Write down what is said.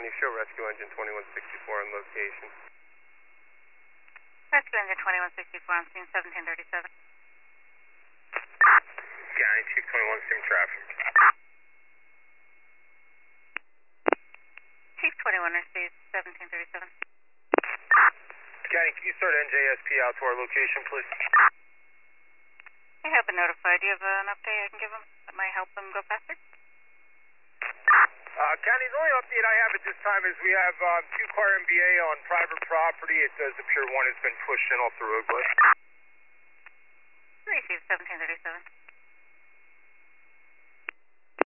County, show rescue engine 2164 on location. Rescue engine 2164 on scene 1737. County, Chief 21, sim traffic. Chief 21 receives 1737. County, can you start NJSP out to our location, please? I have been notified. Do you have an update I can give them that might help them go faster? County, the only update I have at this time is we have 2-car MBA on private property. It does appear one has been pushed in off the roadway. Receive 1737.